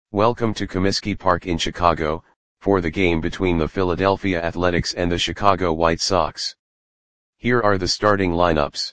Welcome to Comiskey Park in Chicago, for the game between the Philadelphia Athletics and the Chicago White Sox. Here are the starting lineups.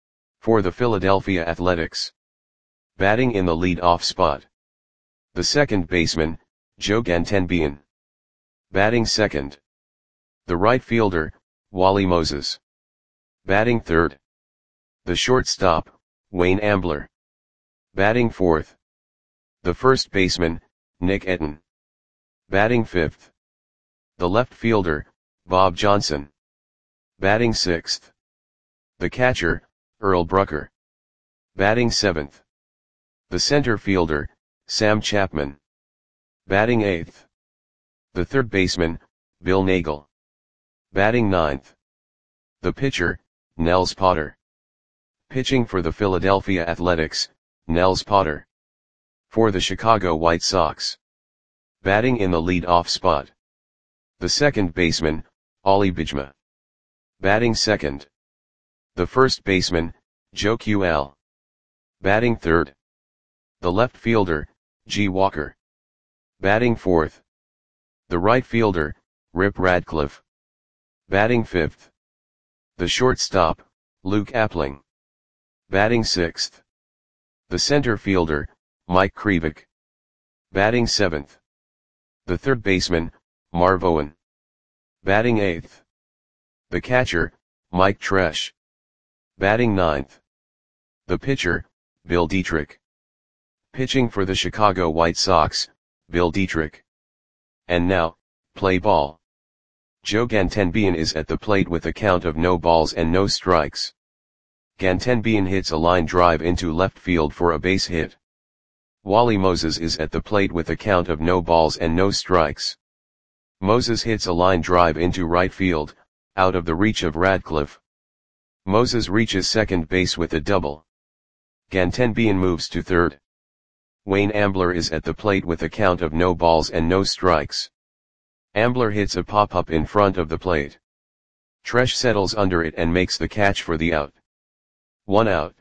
For the Philadelphia Athletics. Batting in the lead-off spot. The second baseman, Joe Gantenbein. Batting second. The right fielder, Wally Moses. Batting third. The shortstop, Wayne Ambler. Batting fourth. The first baseman, Nick Etten. Batting fifth. The left fielder, Bob Johnson. Batting sixth. The catcher, Earl Brucker. Batting seventh. The center fielder, Sam Chapman. Batting eighth. The third baseman, Bill Nagle. Batting ninth. The pitcher, Nels Potter. Pitching for the Philadelphia Athletics, Nels Potter. For the Chicago White Sox. Batting in the lead-off spot. The second baseman, Ollie Bichma. Batting second. The first baseman, Joe QL. Batting third. The left fielder, G. Walker. Batting fourth. The right fielder, Rip Radcliffe. Batting fifth. The shortstop, Luke Appling. Batting sixth. The center fielder, Mike Krivik. Batting seventh. The third baseman, Marv Owen. Batting eighth. The catcher, Mike Tresh. Batting ninth. The pitcher, Bill Dietrich. Pitching for the Chicago White Sox, Bill Dietrich. And now, play ball. Joe Gantenbein is at the plate with a count of no balls and no strikes. Gantenbein hits a line drive into left field for a base hit. Wally Moses is at the plate with a count of no balls and no strikes. Moses hits a line drive into right field, out of the reach of Radcliffe. Moses reaches second base with a double. Gantenbein moves to third. Wayne Ambler is at the plate with a count of no balls and no strikes. Ambler hits a pop-up in front of the plate. Tresh settles under it and makes the catch for the out. 1 out.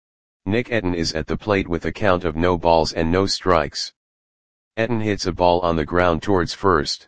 Nick Etten is at the plate with a count of no balls and no strikes. Etten hits a ball on the ground towards first.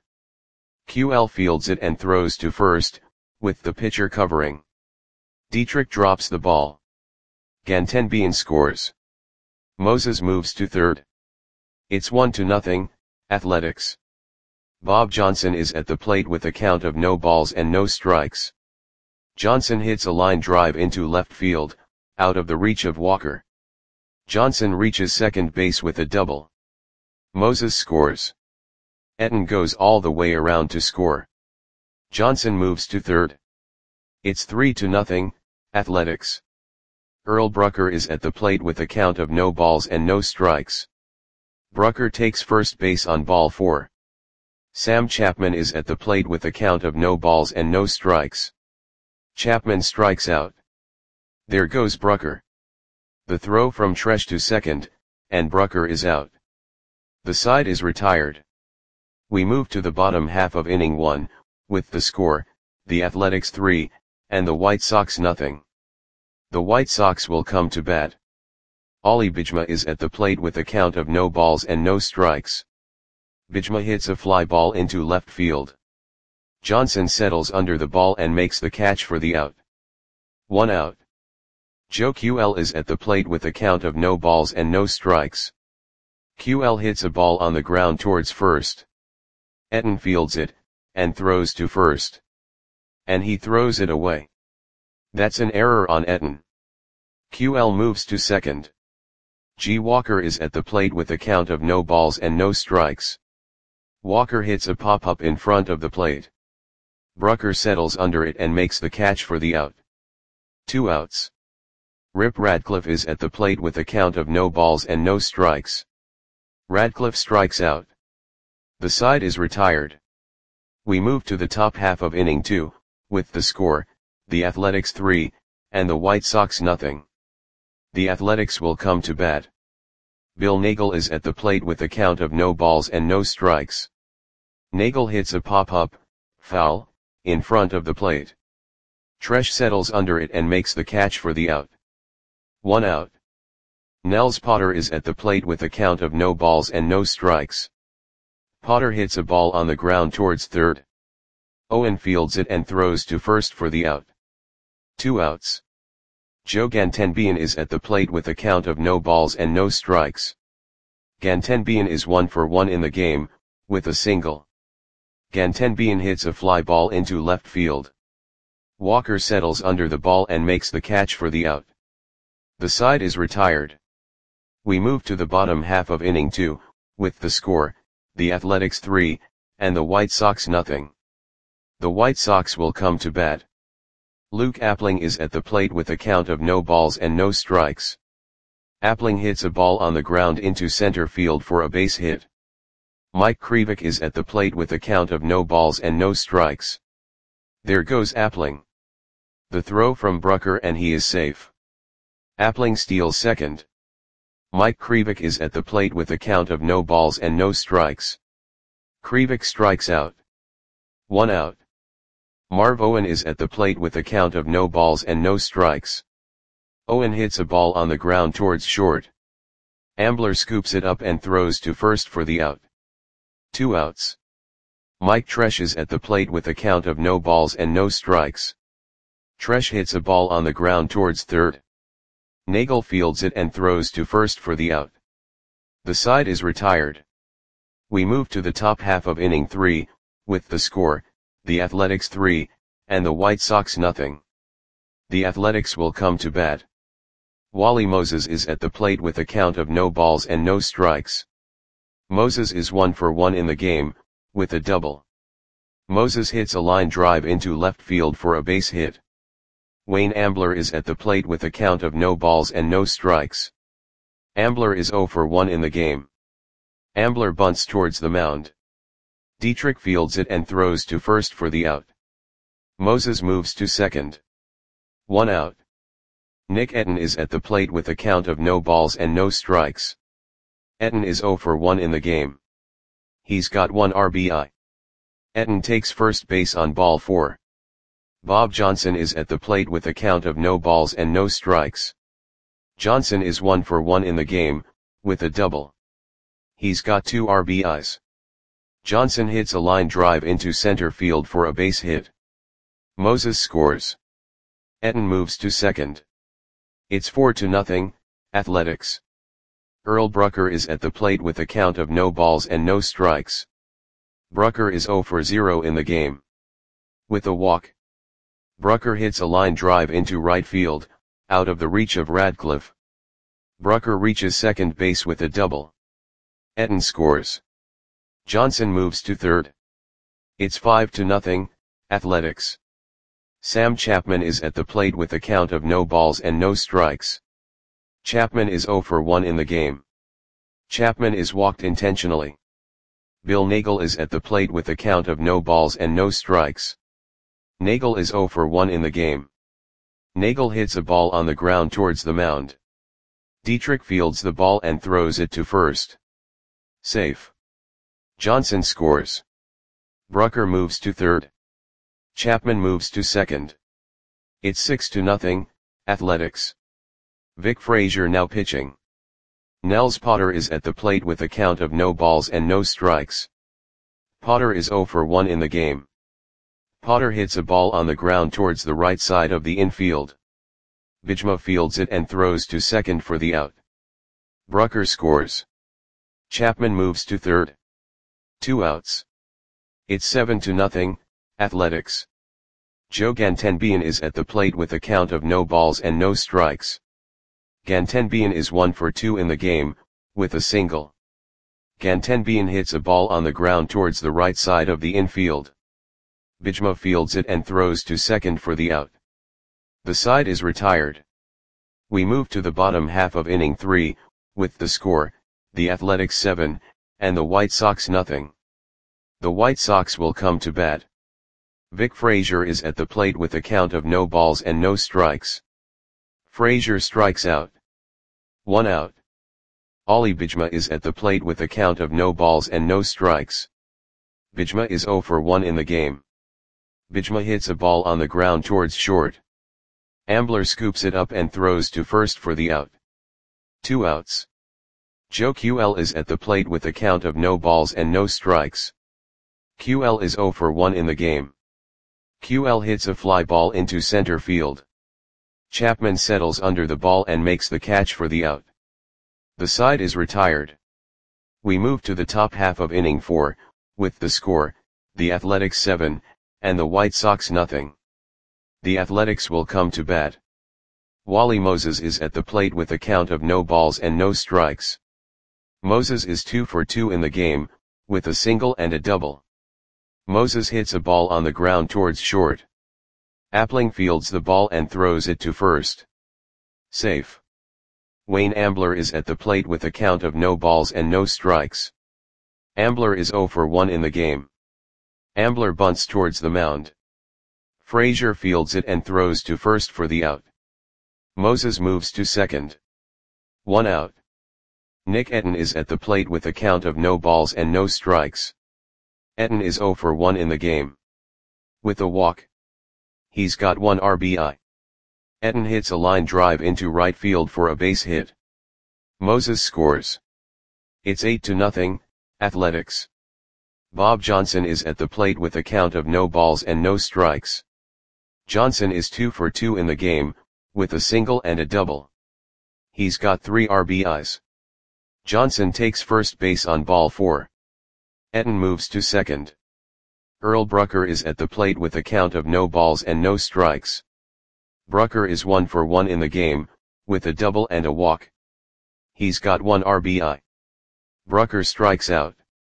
QL fields it and throws to first, with the pitcher covering. Dietrich drops the ball. Gantenbein scores. Moses moves to third. It's 1-0, Athletics. Bob Johnson is at the plate with a count of no balls and no strikes. Johnson hits a line drive into left field, out of the reach of Walker. Johnson reaches second base with a double. Moses scores. Etten goes all the way around to score. Johnson moves to third. It's 3-0, Athletics. Earl Brucker is at the plate with a count of no balls and no strikes. Brucker takes first base on ball 4. Sam Chapman is at the plate with a count of no balls and no strikes. Chapman strikes out. There goes Brucker. The throw from Tresh to second, and Brucker is out. The side is retired. We move to the bottom half of inning 1, with the score, the Athletics 3, and the White Sox 0. The White Sox will come to bat. Ollie Bichma is at the plate with a count of no balls and no strikes. Bichma hits a fly ball into left field. Johnson settles under the ball and makes the catch for the out. 1 out. Joe QL is at the plate with a count of no balls and no strikes. QL hits a ball on the ground towards first. Etten fields it, and throws to first. And he throws it away. That's an error on Etten. QL moves to second. G. Walker is at the plate with a count of no balls and no strikes. Walker hits a pop-up in front of the plate. Brucker settles under it and makes the catch for the out. 2 outs. Rip Radcliffe is at the plate with a count of no balls and no strikes. Radcliffe strikes out. The side is retired. We move to the top half of inning 2, with the score, the Athletics 3, and the White Sox 0. The Athletics will come to bat. Bill Nagle is at the plate with a count of no balls and no strikes. Nagle hits a pop-up, foul, in front of the plate. Tresh settles under it and makes the catch for the out. 1 out. Nels Potter is at the plate with a count of no balls and no strikes. Potter hits a ball on the ground towards third. Owen fields it and throws to first for the out. 2 outs. Joe Gantenbein is at the plate with a count of no balls and no strikes. Gantenbein is 1 for 1 in the game, with a single. Gantenbein hits a fly ball into left field. Walker settles under the ball and makes the catch for the out. The side is retired. We move to the bottom half of inning 2, with the score, the Athletics 3, and the White Sox nothing. The White Sox will come to bat. Luke Appling is at the plate with a count of no balls and no strikes. Appling hits a ball on the ground into center field for a base hit. Mike Krivik is at the plate with a count of no balls and no strikes. There goes Appling. The throw from Brucker and he is safe. Appling steals second. Mike Krivik is at the plate with a count of no balls and no strikes. Krivik strikes out. 1 out. Marv Owen is at the plate with a count of no balls and no strikes. Owen hits a ball on the ground towards short. Ambler scoops it up and throws to first for the out. 2 outs. Mike Tresh is at the plate with a count of no balls and no strikes. Tresh hits a ball on the ground towards third. Nagel fields it and throws to first for the out. The side is retired. We move to the top half of inning 3, with the score, the Athletics 3, and the White Sox nothing. The Athletics will come to bat. Wally Moses is at the plate with a count of no balls and no strikes. Moses is 1 for 1 in the game, with a double. Moses hits a line drive into left field for a base hit. Wayne Ambler is at the plate with a count of no balls and no strikes. Ambler is 0 for 1 in the game. Ambler bunts towards the mound. Dietrich fields it and throws to first for the out. Moses moves to second. 1 out. Nick Etten is at the plate with a count of no balls and no strikes. Etten is 0 for 1 in the game. He's got 1 RBI. Etten takes first base on ball 4. Bob Johnson is at the plate with a count of no balls and no strikes. Johnson is 1 for 1 in the game, with a double. He's got 2 RBIs. Johnson hits a line drive into center field for a base hit. Moses scores. Etten moves to second. It's 4-0, Athletics. Earl Brucker is at the plate with a count of no balls and no strikes. Brucker is 0 for 0 in the game. With a walk. Brucker hits a line drive into right field, out of the reach of Radcliffe. Brucker reaches second base with a double. Etten scores. Johnson moves to third. It's 5-0, Athletics. Sam Chapman is at the plate with a count of no balls and no strikes. Chapman is 0 for 1 in the game. Chapman is walked intentionally. Bill Nagel is at the plate with a count of no balls and no strikes. Nagel is 0 for 1 in the game. Nagel hits a ball on the ground towards the mound. Dietrich fields the ball and throws it to first. Safe. Johnson scores. Brucker moves to third. Chapman moves to second. It's 6-0, Athletics. Vic Frazier now pitching. Nels Potter is at the plate with a count of no balls and no strikes. Potter is 0 for 1 in the game. Potter hits a ball on the ground towards the right side of the infield. Bijma fields it and throws to second for the out. Brucker scores. Chapman moves to third. 2 outs. It's 7-0, Athletics. Joe Gantenbein is at the plate with a count of no balls and no strikes. Gantenbein is 1 for 2 in the game, with a single. Gantenbein hits a ball on the ground towards the right side of the infield. Bijma fields it and throws to second for the out. The side is retired. We move to the bottom half of inning 3, with the score, the Athletics 7, and the White Sox nothing. The White Sox will come to bat. Vic Frazier is at the plate with a count of no balls and no strikes. Frazier strikes out. 1 out. Ollie Bijma is at the plate with a count of no balls and no strikes. Bijma is 0 for 1 in the game. Bijma hits a ball on the ground towards short. Ambler scoops it up and throws to first for the out. 2 outs. Joe QL is at the plate with a count of no balls and no strikes. QL is 0 for 1 in the game. QL hits a fly ball into center field. Chapman settles under the ball and makes the catch for the out. The side is retired. We move to the top half of inning 4, with the score, the Athletics 7, and the White Sox nothing. The Athletics will come to bat. Wally Moses is at the plate with a count of no balls and no strikes. Moses is 2 for 2 in the game, with a single and a double. Moses hits a ball on the ground towards short. Appling fields the ball and throws it to first. Safe. Wayne Ambler is at the plate with a count of no balls and no strikes. Ambler is 0 for 1 in the game. Ambler bunts towards the mound. Frazier fields it and throws to first for the out. Moses moves to second. 1 out. Nick Etten is at the plate with a count of no balls and no strikes. Etten is 0 for 1 in the game. With a walk. He's got 1 RBI. Etten hits a line drive into right field for a base hit. Moses scores. It's 8-0, Athletics. Bob Johnson is at the plate with a count of no balls and no strikes. Johnson is 2 for 2 in the game, with a single and a double. He's got 3 RBIs. Johnson takes first base on ball 4. Etten moves to second. Earl Brucker is at the plate with a count of no balls and no strikes. Brucker is 1 for 1 in the game, with a double and a walk. He's got 1 RBI. Brucker strikes out.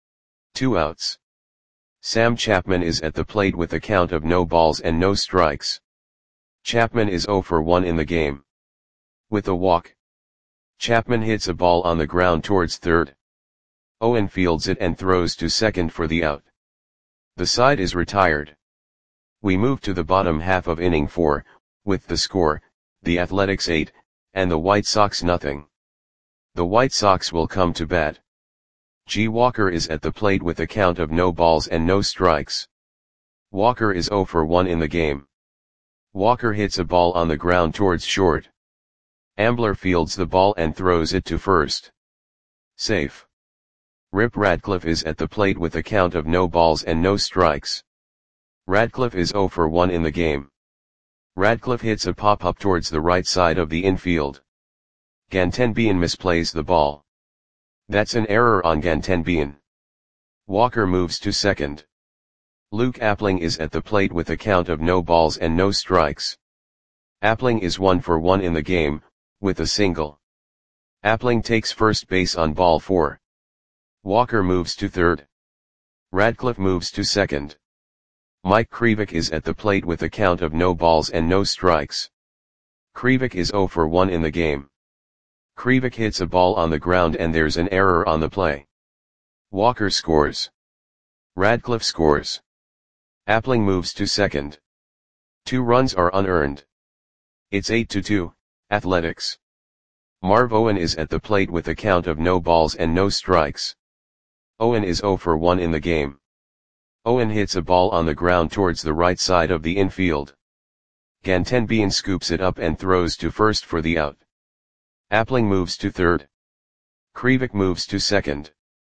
2 outs. Sam Chapman is at the plate with a count of no balls and no strikes. Chapman is 0 for 1 in the game. With a walk. Chapman hits a ball on the ground towards third. Owen fields it and throws to second for the out. The side is retired. We move to the bottom half of inning 4, with the score, the Athletics 8, and the White Sox nothing. The White Sox will come to bat. G. Walker is at the plate with a count of no balls and no strikes. Walker is 0 for 1 in the game. Walker hits a ball on the ground towards short. Ambler fields the ball and throws it to first. Safe. Rip Radcliffe is at the plate with a count of no balls and no strikes. Radcliffe is 0 for 1 in the game. Radcliffe hits a pop-up towards the right side of the infield. Gantenbein misplays the ball. That's an error on Gantenbein. Walker moves to second. Luke Appling is at the plate with a count of no balls and no strikes. Appling is 1 for 1 in the game, with a single. Appling takes first base on ball 4. Walker moves to third. Radcliffe moves to second. Mike Krivik is at the plate with a count of no balls and no strikes. Krivik is 0 for 1 in the game. Krivik hits a ball on the ground and there's an error on the play. Walker scores. Radcliffe scores. Appling moves to second. 2 runs are unearned. It's 8-2, Athletics. Marv Owen is at the plate with a count of no balls and no strikes. Owen is 0 for 1 in the game. Owen hits a ball on the ground towards the right side of the infield. Gantenbein scoops it up and throws to first for the out. Appling moves to third. Krivik moves to second.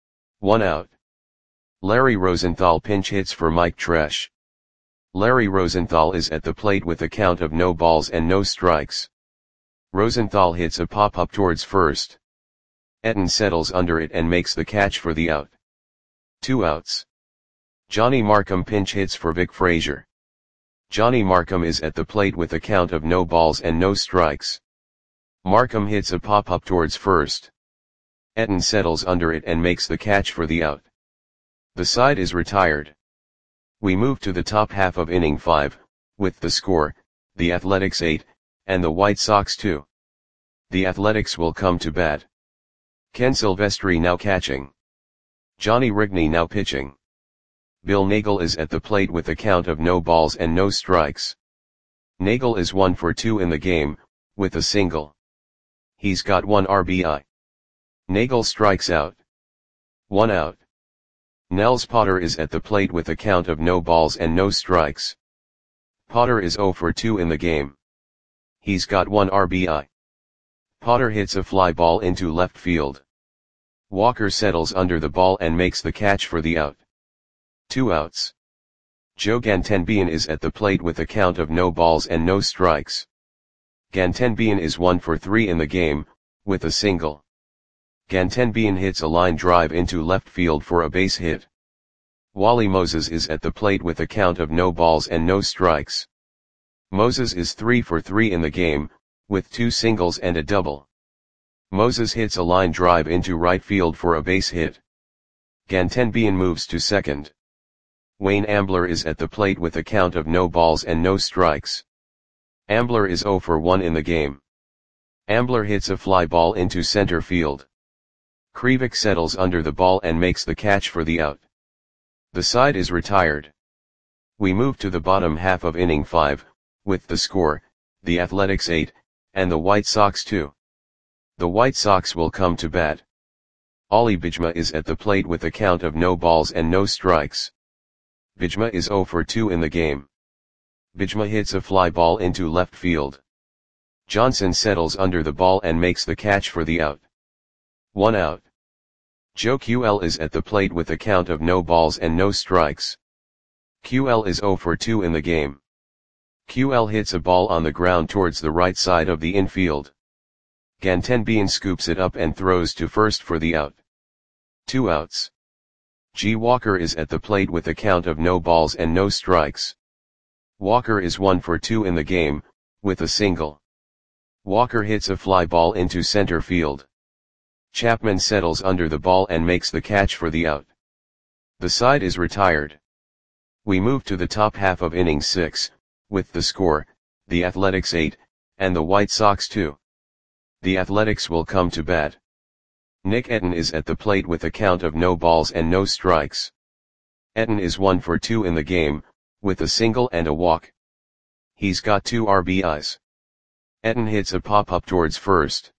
1 out. Larry Rosenthal pinch hits for Mike Tresh. Larry Rosenthal is at the plate with a count of no balls and no strikes. Rosenthal hits a pop-up towards first. Etten settles under it and makes the catch for the out. 2 outs. Johnny Markham pinch hits for Vic Frazier. Johnny Markham is at the plate with a count of no balls and no strikes. Markham hits a pop-up towards first. Etten settles under it and makes the catch for the out. The side is retired. We move to the top half of inning 5, with the score, the Athletics 8, and the White Sox 2. The Athletics will come to bat. Ken Silvestri now catching. Johnny Rigney now pitching. Bill Nagel is at the plate with a count of no balls and no strikes. Nagel is 1 for 2 in the game, with a single. He's got 1 RBI. Nagel strikes out. 1 out. Nels Potter is at the plate with a count of no balls and no strikes. Potter is 0 for 2 in the game. He's got 1 RBI. Potter hits a fly ball into left field. Walker settles under the ball and makes the catch for the out. 2 outs. Joe Gantenbein is at the plate with a count of no balls and no strikes. Gantenbein is 1 for 3 in the game, with a single. Gantenbein hits a line drive into left field for a base hit. Wally Moses is at the plate with a count of no balls and no strikes. Moses is 3 for 3 in the game, with 2 singles and a double. Moses hits a line drive into right field for a base hit. Gantenbein moves to second. Wayne Ambler is at the plate with a count of no balls and no strikes. Ambler is 0 for 1 in the game. Ambler hits a fly ball into center field. Krivik settles under the ball and makes the catch for the out. The side is retired. We move to the bottom half of inning 5, with the score, the Athletics 8, and the White Sox 2. The White Sox will come to bat. Ollie Bijma is at the plate with a count of no balls and no strikes. Bijma is 0 for 2 in the game. Bijma hits a fly ball into left field. Johnson settles under the ball and makes the catch for the out. 1 out. Joe QL is at the plate with a count of no balls and no strikes. QL is 0 for 2 in the game. QL hits a ball on the ground towards the right side of the infield. Gantenbein scoops it up and throws to first for the out. 2 outs. G. Walker is at the plate with a count of no balls and no strikes. Walker is 1 for 2 in the game, with a single. Walker hits a fly ball into center field. Chapman settles under the ball and makes the catch for the out. The side is retired. We move to the top half of inning 6, with the score, the Athletics 8, and the White Sox 2. The Athletics will come to bat. Nick Etten is at the plate with a count of no balls and no strikes. Etten is 1 for 2 in the game, with a single and a walk. He's got 2 RBIs. Etten hits a pop-up towards first.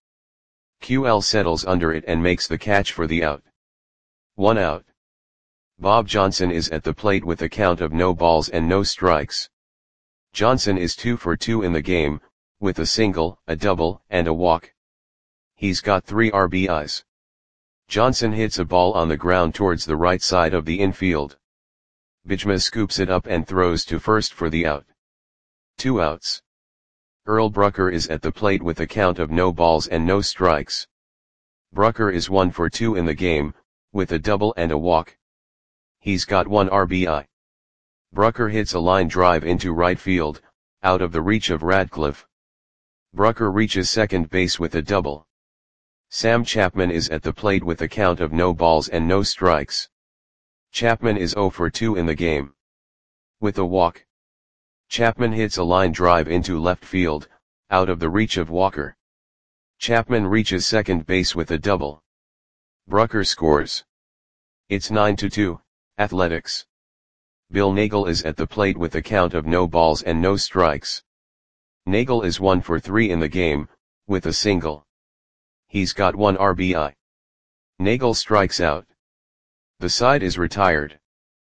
QL settles under it and makes the catch for the out. 1 out. Bob Johnson is at the plate with a count of no balls and no strikes. Johnson is 2 for 2 in the game, with a single, a double, and a walk. He's got 3 RBIs. Johnson hits a ball on the ground towards the right side of the infield. Bijma scoops it up and throws to first for the out. 2 outs. Earl Brucker is at the plate with a count of no balls and no strikes. Brucker is 1 for 2 in the game, with a double and a walk. He's got 1 RBI. Brucker hits a line drive into right field, out of the reach of Radcliffe. Brucker reaches second base with a double. Sam Chapman is at the plate with a count of no balls and no strikes. Chapman is 0 for 2 in the game. With a walk. Chapman hits a line drive into left field, out of the reach of Walker. Chapman reaches second base with a double. Brucker scores. It's 9-2, Athletics. Bill Nagel is at the plate with a count of no balls and no strikes. Nagel is 1 for 3 in the game, with a single. He's got 1 RBI. Nagel strikes out. The side is retired.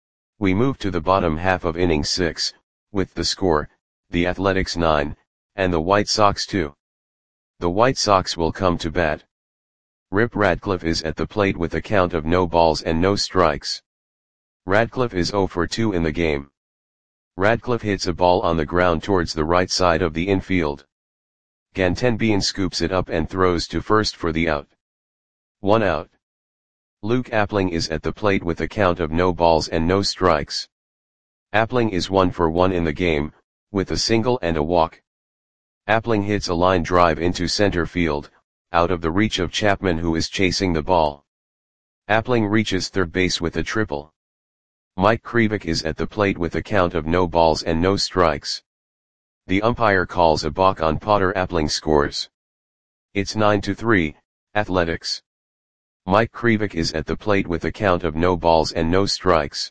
We move to the bottom half of inning 6, with the score, the Athletics 9, and the White Sox 2. The White Sox will come to bat. Rip Radcliffe is at the plate with a count of no balls and no strikes. Radcliffe is 0 for 2 in the game. Radcliffe hits a ball on the ground towards the right side of the infield. Gantenbein scoops it up and throws to first for the out. 1 out. Luke Appling is at the plate with a count of no balls and no strikes. Appling is 1 for 1 in the game, with a single and a walk. Appling hits a line drive into center field, out of the reach of Chapman who is chasing the ball. Appling reaches third base with a triple. Mike Krivik is at the plate with a count of no balls and no strikes. The umpire calls a balk on Potter. Appling scores. It's 9-3, Athletics. Mike Krivik is at the plate with a count of no balls and no strikes.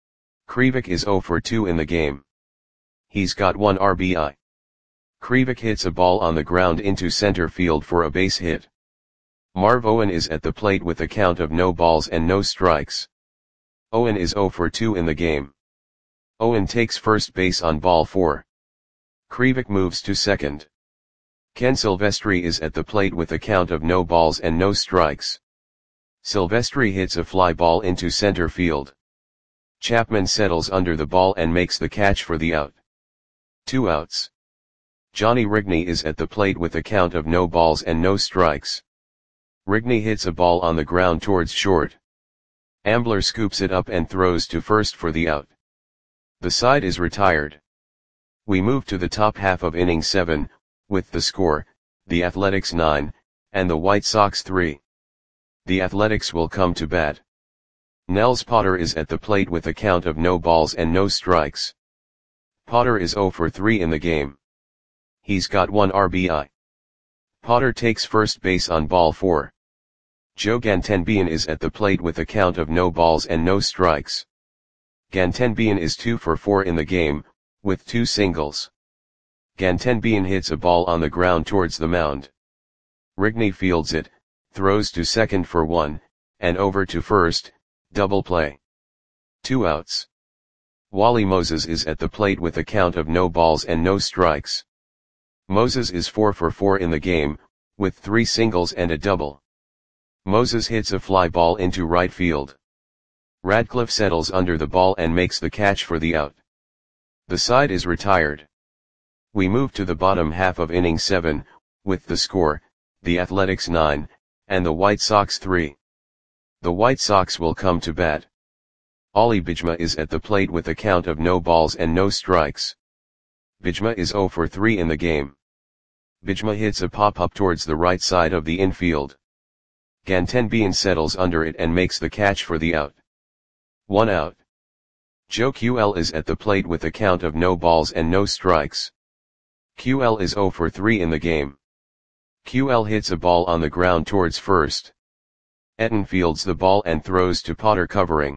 Krivik is 0 for 2 in the game. He's got 1 RBI. Krivik hits a ball on the ground into center field for a base hit. Marv Owen is at the plate with a count of no balls and no strikes. Owen is 0 for 2 in the game. Owen takes first base on ball 4. Krivik moves to second. Ken Silvestri is at the plate with a count of no balls and no strikes. Silvestri hits a fly ball into center field. Chapman settles under the ball and makes the catch for the out. 2 outs. Johnny Rigney is at the plate with a count of no balls and no strikes. Rigney hits a ball on the ground towards short. Ambler scoops it up and throws to first for the out. The side is retired. We move to the top half of inning 7, with the score, the Athletics 9, and the White Sox 3. The Athletics will come to bat. Nels Potter is at the plate with a count of no balls and no strikes. Potter is 0 for 3 in the game. He's got 1 RBI. Potter takes first base on ball 4. Joe Gantenbian is at the plate with a count of no balls and no strikes. Gantenbian is 2 for 4 in the game, with 2 singles. Gantenbian hits a ball on the ground towards the mound. Rigney fields it, throws to second for 1, and over to first, double play. 2 outs. Wally Moses is at the plate with a count of no balls and no strikes. Moses is 4 for 4 in the game, with 3 singles and a double. Moses hits a fly ball into right field. Radcliffe settles under the ball and makes the catch for the out. The side is retired. We move to the bottom half of inning 7, with the score, the Athletics 9, and the White Sox 3. The White Sox will come to bat. Ollie Bijma is at the plate with a count of no balls and no strikes. Bijma is 0 for 3 in the game. Bijma hits a pop-up towards the right side of the infield. Gantenbian settles under it and makes the catch for the out. 1 out. Joe QL is at the plate with a count of no balls and no strikes. QL is 0 for 3 in the game. QL hits a ball on the ground towards first. Etten fields the ball and throws to Potter covering.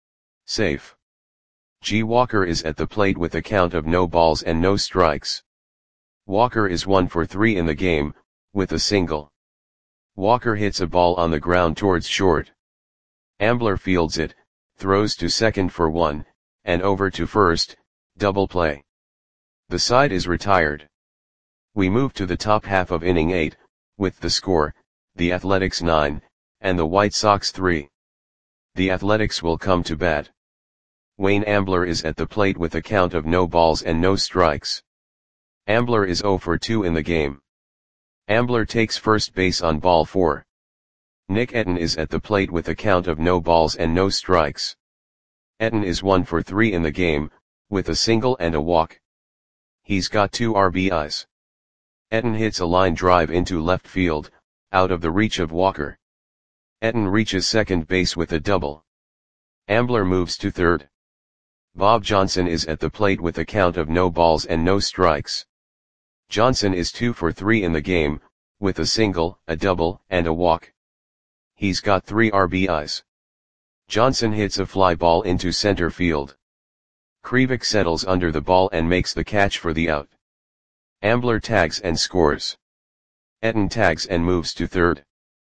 Safe. G. Walker is at the plate with a count of no balls and no strikes. Walker is 1 for 3 in the game, with a single. Walker hits a ball on the ground towards short. Ambler fields it, throws to second for 1, and over to first, double play. The side is retired. We move to the top half of inning 8, with the score, the Athletics 9, and the White Sox 3. The Athletics will come to bat. Wayne Ambler is at the plate with a count of no balls and no strikes. Ambler is 0 for 2 in the game. Ambler takes first base on ball 4. Nick Etten is at the plate with a count of no balls and no strikes. Etten is 1 for 3 in the game, with a single and a walk. He's got 2 RBIs. Etten hits a line drive into left field, out of the reach of Walker. Etten reaches second base with a double. Ambler moves to third. Bob Johnson is at the plate with a count of no balls and no strikes. Johnson is 2 for 3 in the game, with a single, a double, and a walk. He's got 3 RBIs. Johnson hits a fly ball into center field. Krivik settles under the ball and makes the catch for the out. Ambler tags and scores. Etten tags and moves to third.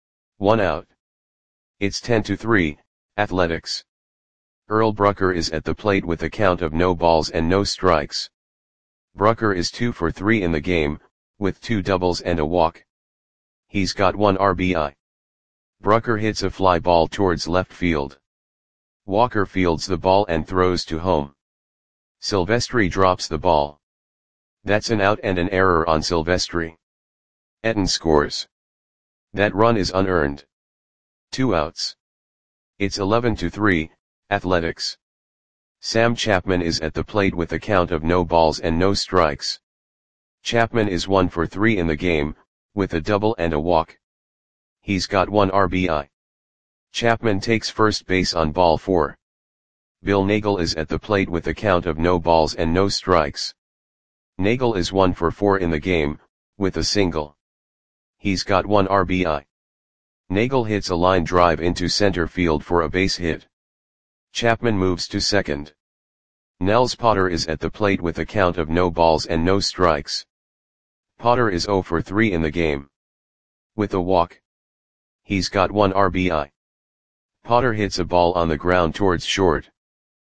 1 out. It's 10-3, Athletics. Earl Brucker is at the plate with a count of no balls and no strikes. Brucker is 2 for 3 in the game, with 2 doubles and a walk. He's got 1 RBI. Brucker hits a fly ball towards left field. Walker fields the ball and throws to home. Silvestri drops the ball. That's an out and an error on Silvestri. Etten scores. That run is unearned. 2 outs. It's 11-3, Athletics. Sam Chapman is at the plate with a count of no balls and no strikes. Chapman is 1 for 3 in the game, with a double and a walk. He's got 1 RBI. Chapman takes first base on ball 4. Bill Nagel is at the plate with a count of no balls and no strikes. Nagel is 1 for 4 in the game, with a single. He's got 1 RBI. Nagel hits a line drive into center field for a base hit. Chapman moves to second. Nels Potter is at the plate with a count of no balls and no strikes. Potter is 0 for 3 in the game. With a walk. He's got 1 RBI. Potter hits a ball on the ground towards short.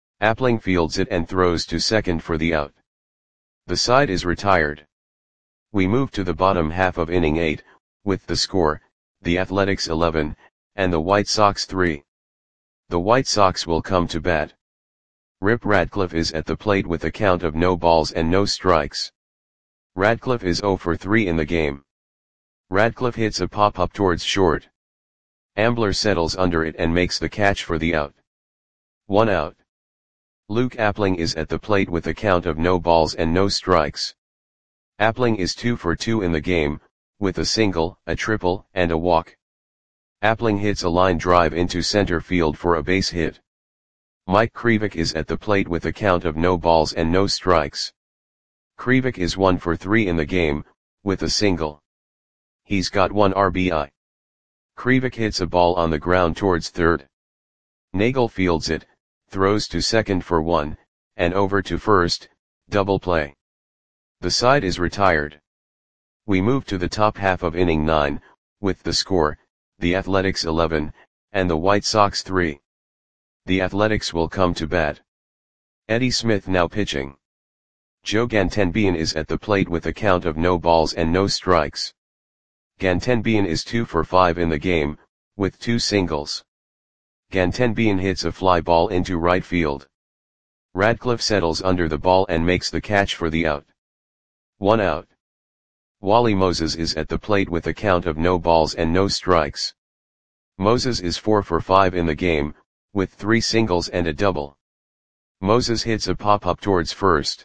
Appling fields it and throws to second for the out. The side is retired. We move to the bottom half of inning 8, with the score, the Athletics 11, and the White Sox 3. The White Sox will come to bat. Rip Radcliffe is at the plate with a count of no balls and no strikes. Radcliffe is 0 for 3 in the game. Radcliffe hits a pop-up towards short. Ambler settles under it and makes the catch for the out. 1 out. Luke Appling is at the plate with a count of no balls and no strikes. Appling is 2 for 2 in the game, with a single, a triple, and a walk. Appling hits a line drive into center field for a base hit. Mike Krivik is at the plate with a count of no balls and no strikes. Krivik is 1 for 3 in the game, with a single. He's got 1 RBI. Krivik hits a ball on the ground towards third. Nagel fields it, throws to second for 1, and over to first, double play. The side is retired. We move to the top half of inning 9, with the score, the Athletics 11, and the White Sox 3. The Athletics will come to bat. Eddie Smith now pitching. Joe Gantenbean is at the plate with a count of no balls and no strikes. Gantenbean is 2 for 5 in the game, with 2 singles. Gantenbean hits a fly ball into right field. Radcliffe settles under the ball and makes the catch for the out. 1 out. Wally Moses is at the plate with a count of no balls and no strikes. Moses is 4 for 5 in the game, with 3 singles and a double. Moses hits a pop-up towards first.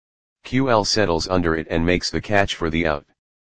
QL settles under it and makes the catch for the out.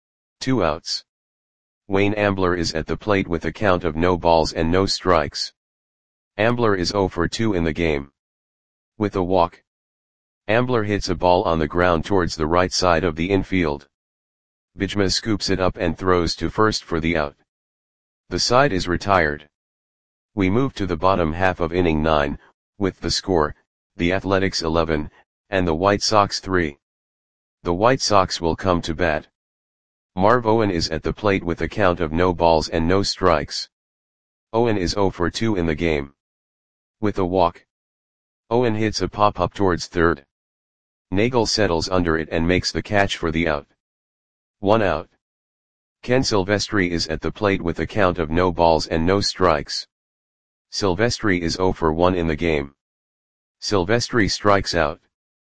2 outs. Wayne Ambler is at the plate with a count of no balls and no strikes. Ambler is 0 for 2 in the game. With a walk. Ambler hits a ball on the ground towards the right side of the infield. Bijma scoops it up and throws to first for the out. The side is retired. We move to the bottom half of inning 9, with the score, the Athletics 11, and the White Sox 3. The White Sox will come to bat. Marv Owen is at the plate with a count of no balls and no strikes. Owen is 0 for 2 in the game. With a walk. Owen hits a pop-up towards third. Nagel settles under it and makes the catch for the out. 1 out. Ken Silvestri is at the plate with a count of no balls and no strikes. Silvestri is 0 for 1 in the game. Silvestri strikes out.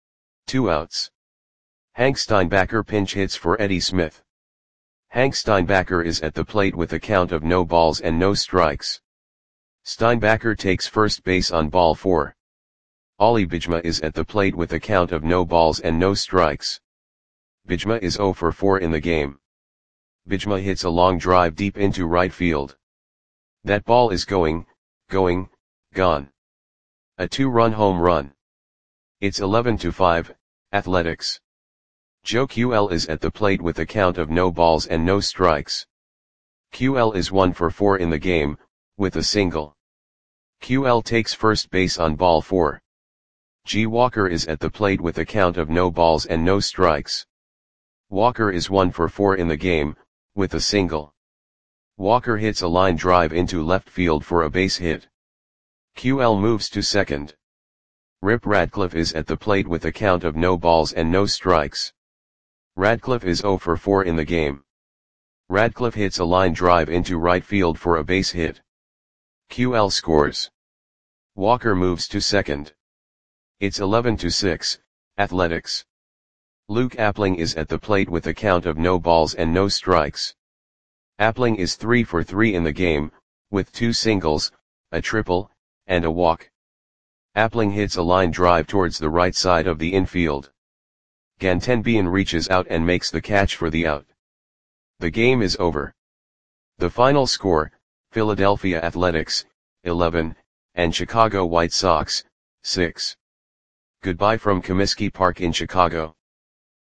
2 outs. Hank Steinbacher pinch hits for Eddie Smith. Hank Steinbacher is at the plate with a count of no balls and no strikes. Steinbacher takes first base on ball 4. Ollie Bijma is at the plate with a count of no balls and no strikes. Bijma is 0 for 4 in the game. Bijma hits a long drive deep into right field. That ball is gone. A 2-run home run. It's 11-5, Athletics. Joe QL is at the plate with a count of no balls and no strikes. QL is 1 for 4 in the game, with a single. QL takes first base on ball 4. G. Walker is at the plate with a count of no balls and no strikes. Walker is 1 for 4 in the game, with a single. Walker hits a line drive into left field for a base hit. QL moves to second. Rip Radcliffe is at the plate with a count of no balls and no strikes. Radcliffe is 0 for 4 in the game. Radcliffe hits a line drive into right field for a base hit. QL scores. Walker moves to second. It's 11-6, Athletics. Luke Appling is at the plate with a count of no balls and no strikes. Appling is 3 for 3 in the game, with 2 singles, a triple, and a walk. Appling hits a line drive towards the right side of the infield. Gantenbean reaches out and makes the catch for the out. The game is over. The final score, Philadelphia Athletics, 11, and Chicago White Sox, 6. Goodbye from Comiskey Park in Chicago.